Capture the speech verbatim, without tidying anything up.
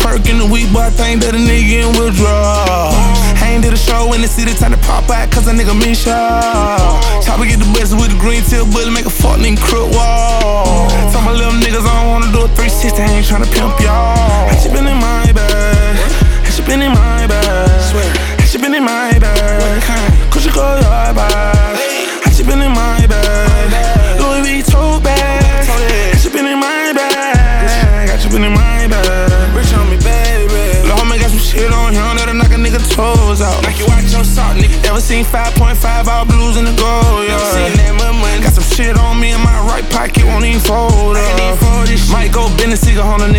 perk in the week, but I think that a nigga in withdrawal. I ain't did a show in the city, time to pop out, cause a nigga miss y'all. Chopper get the best with the green tip bullet, make a fuck nigga crook wall. Tell my little niggas I don't wanna do a three sixty, I ain't tryna pimp y'all. I she been in my bag, I she been in my bag, I she been in my bag, cause you go your bag. I she been in my bag, Louis V tote bag, I she been in my bag, I she been in my bag. Rich on me, baby. Lil' homie got some shit on him that'll knock a nigga toes out. Like you watch your salt, nigga. Ever seen five point five all blues in the gold, yeah. Never seen that much money. Got some shit on me in my right pocket, won't even fold up. Might go bend the cigar on a nigga.